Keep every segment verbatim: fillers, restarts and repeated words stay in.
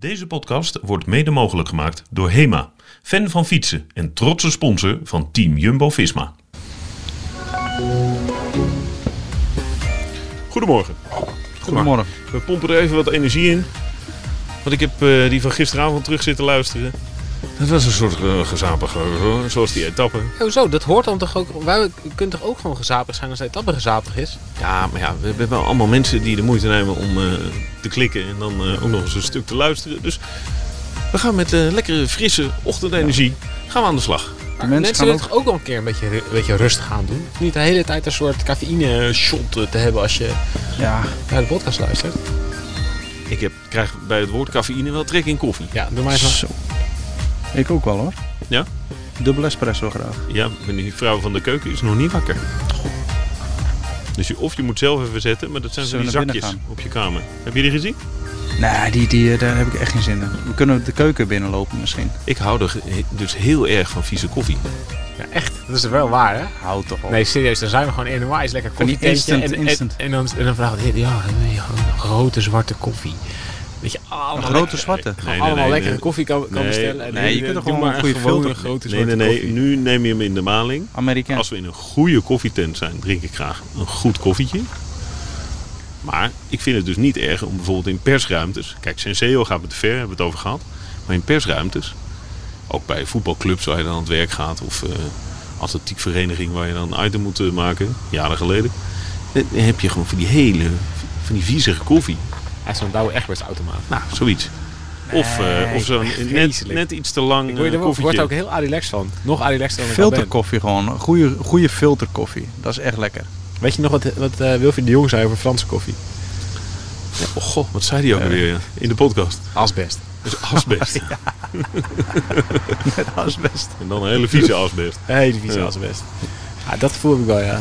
Deze podcast wordt mede mogelijk gemaakt door HEMA, fan van fietsen en trotse sponsor van Team Jumbo-Visma. Goedemorgen. Goedemorgen. We pompen er even wat energie in. Want ik heb uh, die van gisteravond terug zitten luisteren. Dat was een soort uh, gezapig, uh, zoals die etappe. Hoezo? Dat hoort dan toch ook... Wij kunnen toch ook gewoon gezapig zijn als de etappe gezapig is? Ja, maar ja, we hebben wel allemaal mensen die de moeite nemen om uh, te klikken en dan uh, ook nog eens een stuk te luisteren. Dus we gaan met uh, lekkere, frisse ochtendenergie gaan we aan de slag. Maar mensen mensen willen toch ook wel een keer een beetje, een beetje rustig gaan doen? Niet de hele tijd een soort cafeïne shot te hebben als je ja. naar de podcast luistert. Ik heb, krijg bij het woord cafeïne wel trek in koffie. Ja, doe maar eens zo. Ik ook wel hoor. Ja? Dubbel espresso graag. Ja, maar die vrouw van de keuken is nog niet wakker. Dus je, of je moet zelf even zetten, maar dat zijn zo die zakjes op je kamer. Heb je die gezien? Nee, die, die, daar heb ik echt geen zin in. We kunnen de keuken binnenlopen misschien. Ik hou er dus heel erg van vieze koffie. Ja, echt? Dat is wel waar, hè? Houd toch op. Nee, serieus, dan zijn we gewoon in een is lekker koffietentje. Instant, en, instant. En, en, dan, en dan vraagt hij, ja, een grote zwarte koffie. Weet je, allemaal een grote lekker, zwarte? Nee, nee, allemaal nee, lekkere nee. koffie kan, kan nee, bestellen. En nee, nee, je kunt er gewoon maar een goede filter. grote nee, zwarte nee, nee. koffie. Nu neem je hem in de maling. Amerikaan. Als we in een goede koffietent zijn, drink ik graag een goed koffietje. Maar ik vind het dus niet erg om bijvoorbeeld in persruimtes... Kijk, Senseo gaat me te ver, hebben we het over gehad. Maar in persruimtes, ook bij voetbalclubs waar je dan aan het werk gaat... of uh, atletiekvereniging waar je dan een item moet maken, jaren geleden... dan heb je gewoon van die hele, van die viezige koffie. Hij is zo'n Douwe Egberts automaat. Nou, zoiets. Of, uh, of zo'n net, net iets te lang uh, koffietje. Ik word er ook heel Adilex van. Nog Adilex dan ik filterkoffie gewoon. Goede, goede filterkoffie. Dat is echt lekker. Weet je nog wat, wat uh, Wilfried de Jong zei over Franse koffie? Ja, oh god, wat zei hij ook alweer uh, in de podcast? Asbest. Dus asbest. Ja. Met asbest. En dan een hele vieze asbest. Een hele vieze ja. asbest. Ja, dat gevoel heb ik wel, ja.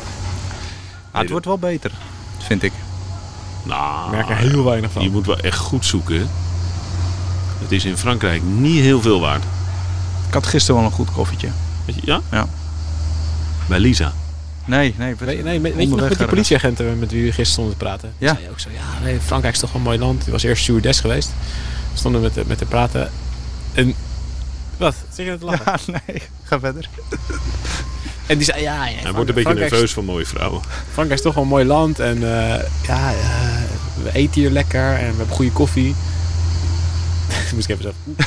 Ah, het wordt wel beter, vind ik. Nou, ik merk er heel weinig van. Je moet wel echt goed zoeken. Het is in Frankrijk niet heel veel waard. Ik had gisteren wel een goed koffietje. Weet je, ja? Ja. Bij Lisa. Nee, nee. Weet, nee weet je nog met die politieagenten met wie we gisteren stonden te praten? Ja. Zei je ook zo, ja, nee, Frankrijk is toch wel een mooi land. Die was eerst stewardess geweest. We stonden met, met te praten. En... Wat? Zeg je dat te lachen? Ja, nee. Ga verder. En die zei, ja... ja Hij Frank, wordt een beetje Frankrijk nerveus van mooie vrouwen. Frankrijk is toch wel een mooi land. En uh, ja, uh, we eten hier lekker. En we hebben goede koffie. Moest ik even zo...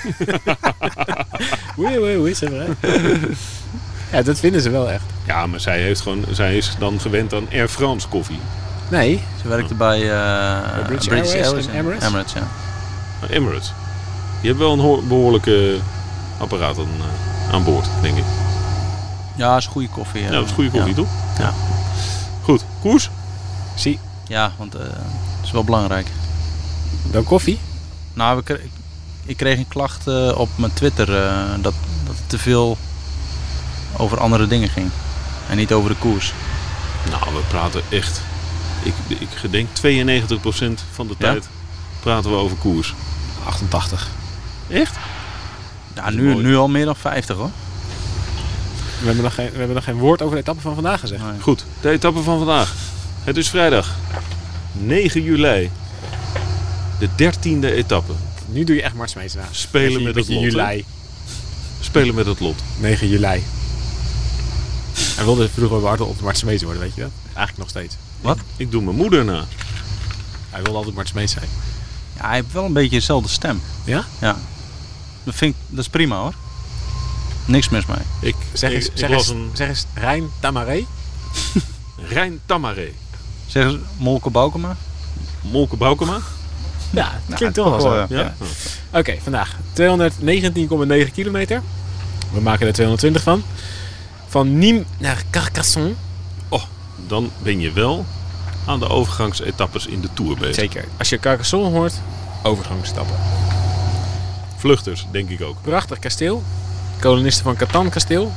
Oei, oei, oei, zeg maar. Ja, dat vinden ze wel echt. Ja, maar zij, heeft gewoon, zij is dan gewend aan Air France koffie. Nee. Ze werkte bij, uh, bij British, British Airways, Airways en Emirates. Emirates, ja. Oh, Emirates. Die hebben wel een ho- behoorlijke apparaat aan, uh, aan boord, denk ik. Ja, dat is goede koffie. Uh, ja, dat is goede koffie, ja. toch? Ja. Goed, koers? Zie. Ja, want uh, dat is wel belangrijk. Dan koffie? Nou, we kre- ik kreeg een klacht uh, op mijn Twitter uh, dat, dat het te veel over andere dingen ging. En niet over de koers. Nou, we praten echt... Ik, ik denk tweeënnegentig procent van de ja? tijd praten we over koers. achtentachtig. Echt? Ja, nu, nu al meer dan vijftig hoor. We hebben, nog geen, we hebben nog geen woord over de etappe van vandaag gezegd. Nee. Goed, de etappe van vandaag. Het is vrijdag. negen juli. De dertiende etappe. Nu doe je echt Mart Smeets na. Spelen met het lot. Juli. Spelen met het lot. negen juli. Hij wilde vroeger wel hardop Mart Smeets worden, weet je dat? Eigenlijk nog steeds. Wat? Ik doe mijn moeder na. Hij wilde altijd Mart Smeets zijn. Ja, hij heeft wel een beetje dezelfde stem. Ja? Ja. Dat vind ik, dat is prima hoor. Niks mis mee. Ik, zeg eens, ik, zeg ik eens, een... zeg eens Rijn Tamaré. Rijn Tamaré. Zeg eens Molke Boukema. Molke Boukema. Ja, dat klinkt nou, toch wel zo. Ja? Ja? Oké, okay, vandaag tweehonderdnegentien komma negen kilometer. We maken er tweehonderdtwintig van. Van Nîmes naar Carcassonne. Oh, dan ben je wel aan de overgangsetappes in de Tour bezig. Zeker. Als je Carcassonne hoort, overgangsetappen. Vluchters, denk ik ook. Prachtig kasteel. Kolonisten van Catan kasteel.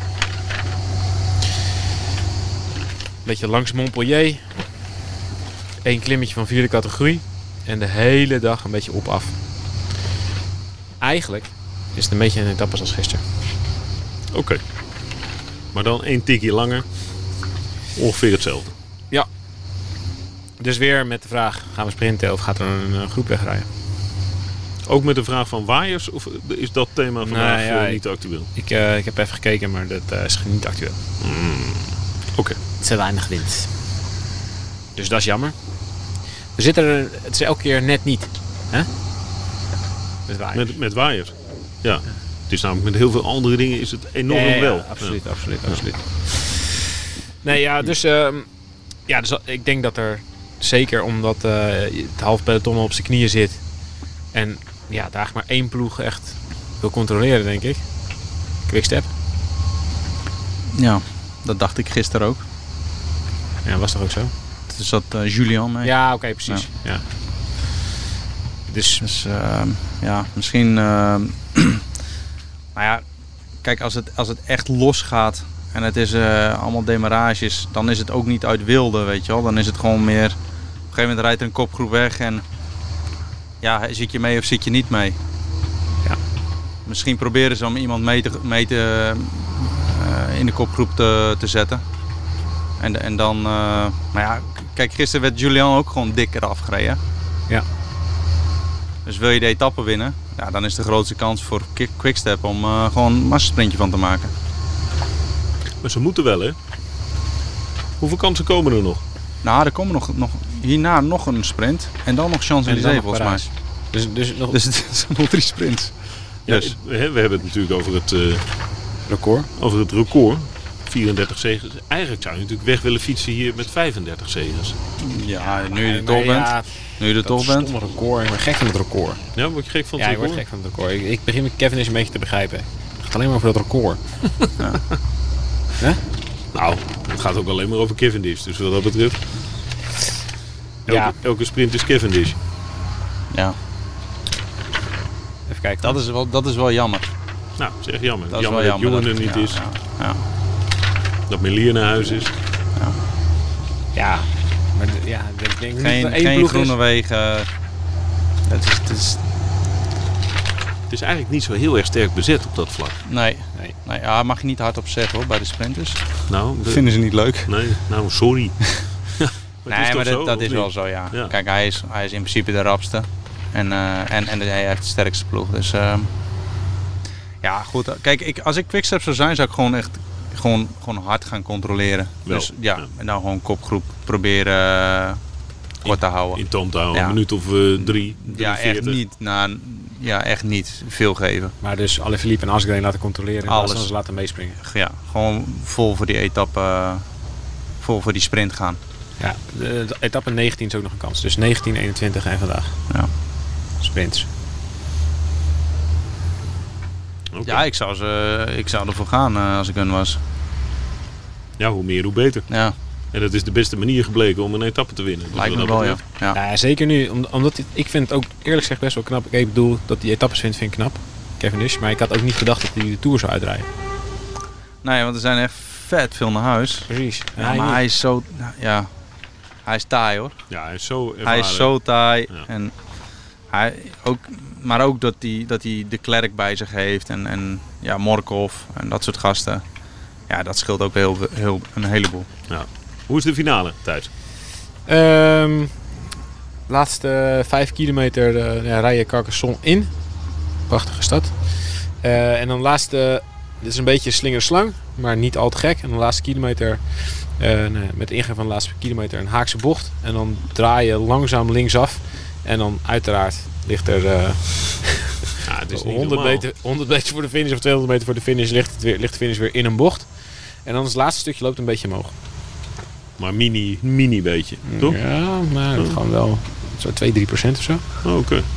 Beetje langs Montpellier. Eén klimmetje van vierde categorie. En de hele dag een beetje op-af. Eigenlijk is het een beetje een etappe als gisteren. Oké. Okay. Maar dan één tikje langer. Ongeveer hetzelfde. Ja. Dus weer met de vraag, gaan we sprinten of gaat er een, een groep wegrijden? Ook met de vraag van waaiers? Of is dat thema vandaag Nee, ja, uh, niet actueel? Ik, uh, ik heb even gekeken, maar dat uh, is niet actueel. Mm, Oké. Okay. Het is te weinig wind. Dus dat is jammer. Er zit er, het is elke keer net niet. Hè? Met waaiers. Met, met waaiers. Ja. ja. Het is namelijk met heel veel andere dingen is het enorm ja, ja, wel. Absoluut, ja. absoluut, absoluut. Ja. Nee, ja, dus, uh, ja, dus ik denk dat er zeker omdat uh, het half peloton op zijn knieën zit. En ja, daar maar één ploeg echt wil controleren, denk ik. Quickstep. Ja, dat dacht ik gisteren ook. Ja, was toch ook zo? Er zat uh, Julian mee. Ja, oké, okay, precies. Ja. Ja. Dus, dus uh, ja, misschien... Uh, nou ja, kijk, als het, als het echt los gaat en het is uh, allemaal demarages, dan is het ook niet uit wilde, weet je wel. Dan is het gewoon meer... Op een gegeven moment rijdt er een kopgroep weg en... Ja, zit je mee of zit je niet mee? Ja. Misschien proberen ze om iemand mee te, mee te, uh, in de kopgroep te, te zetten. En, en dan... Uh, maar ja, kijk, gisteren werd Julian ook gewoon dik eraf gereden. Ja. Dus wil je de etappe winnen, ja, dan is de grootste kans voor Quickstep om uh, gewoon een massasprintje van te maken. Maar ze moeten wel, hè? Hoeveel kansen komen er nog? Nou, er komen nog, nog hierna nog een sprint en dan nog Champs-Élysées volgens mij. Dus, dus, nog... dus het zijn nog drie sprints. Ja, dus. we, we hebben het natuurlijk over het, uh, record. over het record. vierendertig zegens. Eigenlijk zou je natuurlijk weg willen fietsen hier met vijfendertig zegens. Ja, nu je er toch bent. Ja, nu je er toch bent. Dat is een record. Ik ben gek van het record. Ja, word je gek van het ja, record? Ja, ik word gek van het record. Ik, ik begin met Kevin eens een beetje te begrijpen. Het gaat alleen maar over dat record. Ja. Huh? Nou, het gaat ook alleen maar over Cavendish. Dus wat dat betreft... Elke, ja. elke sprint is Cavendish. Ja. Even kijken. Dat is wel, dat is wel jammer. Nou, dat is echt jammer. Dat jammer is dat jammer Jongen er niet ja, is. Ja, ja. Dat Melier naar huis is. Ja. Ja. Maar de, ja, ik denk geen niet dat één geen ploeg groene is. wegen. Het is, het, is... het is eigenlijk niet zo heel erg sterk bezet op dat vlak. Nee, nee. nee ja, mag je niet hardop zeggen hoor, bij de sprinters. Nou, de... Dat vinden ze niet leuk. Nee, nou sorry. Maar nee, maar dat, zo, dat is wel zo, ja. ja. Kijk, hij is, hij is in principe de rapste. En, uh, en, en hij heeft de sterkste ploeg. Dus uh, ja, goed. Kijk, ik, als ik Quickstep zou zijn, zou ik gewoon echt gewoon, gewoon hard gaan controleren. Wel, dus ja, ja, en dan gewoon kopgroep proberen uh, kort te houden. In toom te houden, ja. een minuut of uh, drie, Ja, echt niet. Nou, ja, echt niet veel geven. Maar dus Alaphilippe en Asgreen laten controleren en alles ze laten meespringen. Ja, gewoon vol voor die etappe, uh, vol voor die sprint gaan. Ja, de, de etappe negentien is ook nog een kans. Dus negentien, eenentwintig en vandaag. Ja. Sprints. Okay. Ja, ik zou, ze, ik zou ervoor gaan uh, als ik hun was. Ja, hoe meer hoe beter. Ja. En dat is de beste manier gebleken om een etappe te winnen. Dus lijkt me wel, ja. Ja. ja. Zeker nu. Om, omdat dit, ik vind het ook eerlijk gezegd best wel knap. Ik bedoel, dat die etappes vindt, vind ik knap. Cavendish. Maar ik had ook niet gedacht dat hij de Tour zou uitrijden. Nee, want er zijn echt vet veel naar huis. Precies. Ja, ja, maar hij is zo... Ja, hij is taai hoor. Ja, hij is zo ervaren. Hij is zo taai. Ja. En hij ook, maar ook dat hij, dat hij de Klerk bij zich heeft. En, en ja, Morkov en dat soort gasten. Ja, dat scheelt ook heel, heel, een heleboel. Ja. Hoe is de finale, Thijs? Um, laatste vijf kilometer uh, ja, rij je Carcassonne in. Prachtige stad. Uh, en dan de laatste... Dit is een beetje slingerslang, maar niet al te gek. En de laatste kilometer, uh, nee, met de ingang van de laatste kilometer, een haakse bocht. En dan draai je langzaam linksaf. En dan uiteraard ligt er uh, ja, het is honderd, meter, honderd meter voor de finish of tweehonderd meter voor de finish ligt, het weer, ligt de finish weer in een bocht. En dan is het laatste stukje loopt een beetje omhoog. Maar mini, mini beetje, toch? Ja, maar dat oh. gewoon wel zo twee, drie procent of zo. Oh, oké. Okay.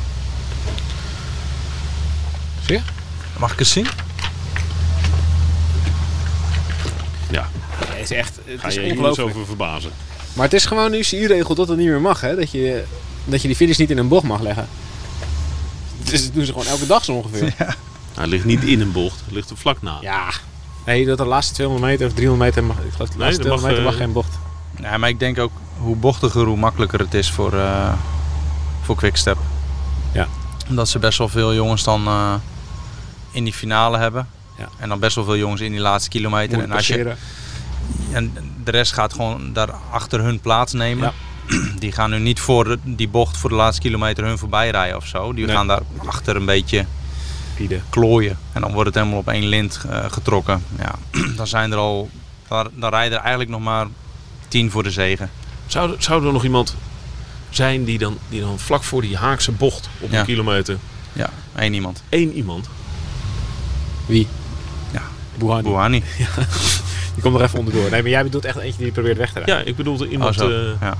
Zie je? Mag ik eens zien? Ja. Het is echt het Ga is je ongelooflijk. hier eens over verbazen. Maar het is gewoon nu U C I-regel dat het niet meer mag, hè? Dat je, dat je die finish niet in een bocht mag leggen. Dus dat doen ze gewoon elke dag zo ongeveer. Ja. Hij ligt niet in een bocht, hij ligt er vlak na. Ja. Nee, dat de laatste tweehonderd meter of driehonderd meter mag, ik geloof de nee, laatste tweehonderd meter mag, mag geen bocht. Ja, maar ik denk ook hoe bochtiger, hoe makkelijker het is voor, uh, voor Quickstep. Ja. Omdat ze best wel veel jongens dan uh, in die finale hebben. Ja. En dan best wel veel jongens in die laatste kilometer. Moet en, als je, en de rest gaat gewoon daar achter hun plaats nemen. Ja. die gaan nu niet voor de, die bocht voor de laatste kilometer hun voorbij rijden of zo. Die nee. gaan daar achter een beetje Pieden. klooien. En dan wordt het helemaal op één lint uh, getrokken. Ja, dan zijn er al, dan, dan rijden er eigenlijk nog maar tien voor de zege. Zou, zou er nog iemand zijn die dan, die dan vlak voor die Haagse bocht op ja. een kilometer... Ja, één iemand. Eén iemand? Wie? Ja, Bouhanni. Bouhanni. Ja. Die komt er even onderdoor. Nee, maar jij bedoelt echt eentje die probeert weg te rijden. Ja, ik bedoelde iemand... Oh, uh... ja.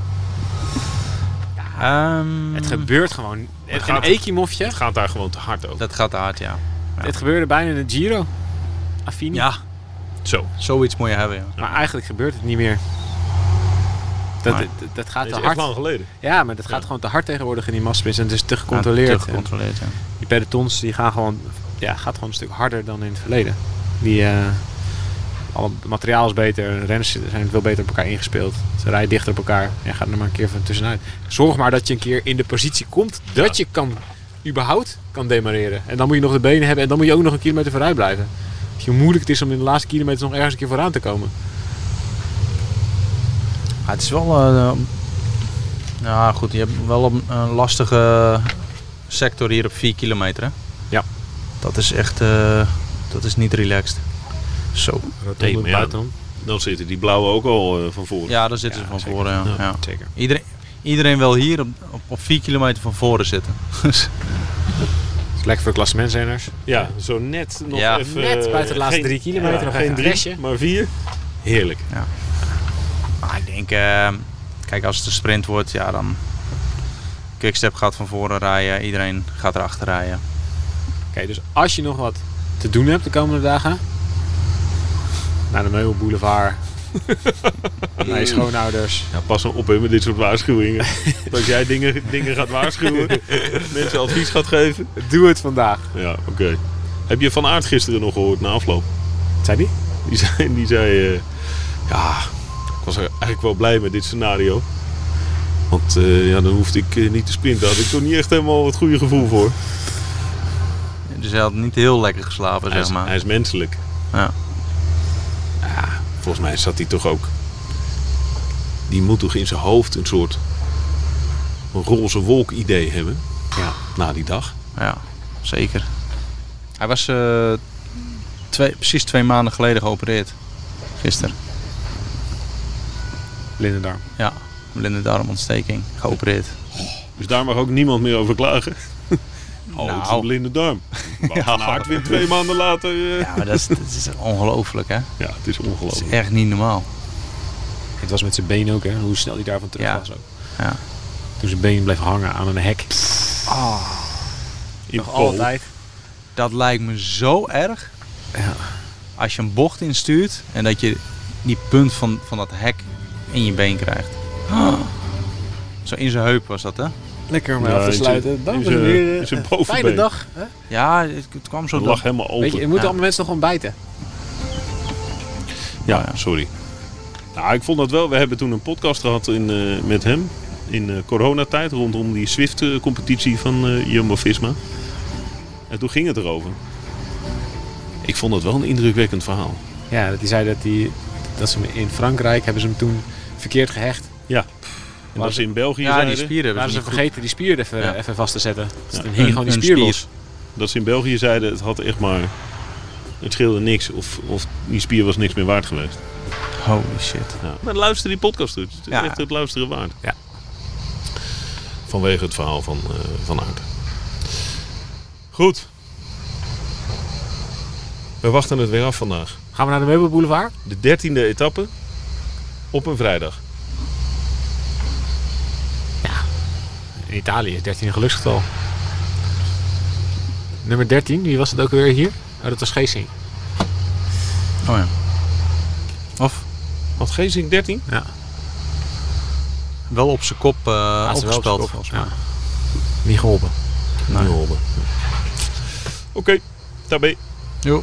Ja, um, het gebeurt gewoon. Het een Ekimofje. Het gaat daar gewoon te hard over. Dat gaat te hard, ja. ja. Het gebeurde bijna in de Giro. Affini. Ja. Zo. Zoiets moet je hebben, ja. Maar eigenlijk gebeurt het niet meer. Dat, dat, dat, dat gaat dat te is hard. Echt lang geleden. Ja, maar dat gaat ja. gewoon te hard tegenwoordig in die massasprints. En het is te gecontroleerd. Ja, te gecontroleerd, ja. Die pelotons die gaan gewoon, ja, gaat gewoon een stuk harder dan in het verleden. Die, uh, alle materiaal is beter. Renners zijn veel beter op elkaar ingespeeld. Ze rijden dichter op elkaar. Ja, gaat er maar een keer van tussenuit. Zorg maar dat je een keer in de positie komt dat ja. je kan, überhaupt kan demareren. En dan moet je nog de benen hebben. En dan moet je ook nog een kilometer vooruit blijven. Dus hoe moeilijk het is om in de laatste kilometer nog ergens een keer vooraan te komen. Ja, het is wel... Uh, nou goed, je hebt wel een, een lastige sector hier op vier kilometer. Hè? Ja. Dat is echt... Uh, dat is niet relaxed. Zo. Nee, maar ja, dan, dan zitten die blauwe ook al uh, van voren. Ja, dan zitten ja, ze van zeker. voren. Ja. Ja, ja. Zeker. Iedereen, iedereen wil hier op, op, op vier kilometer van voren zitten. Dat is lekker voor klassementsrenners. Ja, zo net nog ja. even... Net buiten de laatste geen, drie kilometer ja, nog geen even drie, crashen. maar vier. Heerlijk. Ja. Maar ik denk, uh, kijk, als het een sprint wordt, ja, dan... Quickstep gaat van voren rijden, iedereen gaat erachter rijden. Oké, okay, dus als je nog wat te doen hebt de komende dagen... Naar de Meubelboulevard. Naar je schoonouders. Ja, pas nou op hè, met dit soort waarschuwingen. Als jij dingen, dingen gaat waarschuwen, mensen advies gaat geven. Doe het vandaag. Ja, oké. Okay. Heb je Van Aert gisteren nog gehoord na afloop? Wat zei die? Die zei, die zei uh, ja, ik was eigenlijk wel blij met dit scenario. Want uh, ja, dan hoefde ik uh, niet te sprinten. Daar had ik toch niet echt helemaal het goede gevoel voor. Dus hij had niet heel lekker geslapen, hij zeg is, maar. Hij is menselijk. Ja. Ja, volgens mij zat hij toch ook... Die moet toch in zijn hoofd een soort... een roze wolk idee hebben. Ja. Na die dag. Ja, zeker. Hij was uh, twee, precies twee maanden geleden geopereerd. Gisteren. Blinde darm. Ja, blinde darmontsteking. Geopereerd. Dus daar mag ook niemand meer over klagen. Oh, nou. Het is een blinde darm. Ja. Van Aert wint twee maanden later... Uh... Ja, maar dat is, dat is ongelooflijk, hè? Ja, het is ongelooflijk. Het is echt niet normaal. Het was met zijn been ook, hè? Hoe snel hij daarvan terug ja. was ook. Ja. Toen zijn been bleef hangen aan een hek. Oh. Nog altijd. Dat lijkt me zo erg. Ja. Als je een bocht instuurt en dat je die punt van, van dat hek in je been krijgt. Oh. Zo in zijn heup was dat, hè? Lekker om ja, af te sluiten. Dan was het weer een fijne dag. Hè? Ja, het, het kwam zo. Het lag helemaal open. Weet je, je moet ja. allemaal mensen nog gewoon bijten. Ja, ja, sorry. Nou, ik vond dat wel. We hebben toen een podcast gehad in, uh, met hem. In uh, coronatijd. Rondom die Zwift-competitie van uh, Jumbo-Visma. En toen ging het erover. Ik vond dat wel een indrukwekkend verhaal. Ja, dat hij zei dat, die, dat ze hem in Frankrijk hebben ze hem toen verkeerd gehecht. Ja. En dat ze in België ja, zeiden... die spieren waren ze vergeten goed. die spier even, ja. even vast te zetten. Dus ja. dan hing een, gewoon die spier spier. los. Dat ze in België zeiden, het had echt maar... Het scheelde niks. Of, of die spier was niks meer waard geweest. Holy shit. Ja. Maar luister die podcast uit. Het is ja. echt het luisteren waard. Ja. Vanwege het verhaal van, uh, van Aert. Goed. We wachten het weer af vandaag. Gaan we naar de Meubelboulevard? De dertiende etappe. Op een vrijdag. In Italië is dertien een geluksgetal. Nummer dertien, wie was het ook weer hier? Oh, dat was Geesink. Oh ja. Of? Had Geesink dertien? Ja. Wel op zijn kop uh, opgespeld volgens mij. Ja. Niet geholpen. Nee. Niet geholpen. Oké, okay, tabé. Jo.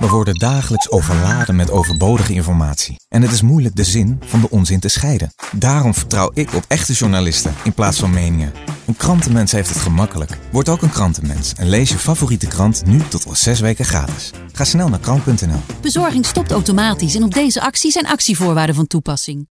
We worden dagelijks overladen met overbodige informatie. En het is moeilijk de zin van de onzin te scheiden. Daarom vertrouw ik op echte journalisten in plaats van meningen. Een krantenmens heeft het gemakkelijk. Word ook een krantenmens en lees je favoriete krant nu tot wel zes weken gratis. Ga snel naar krant punt n l. Bezorging stopt automatisch en op deze actie zijn actievoorwaarden van toepassing.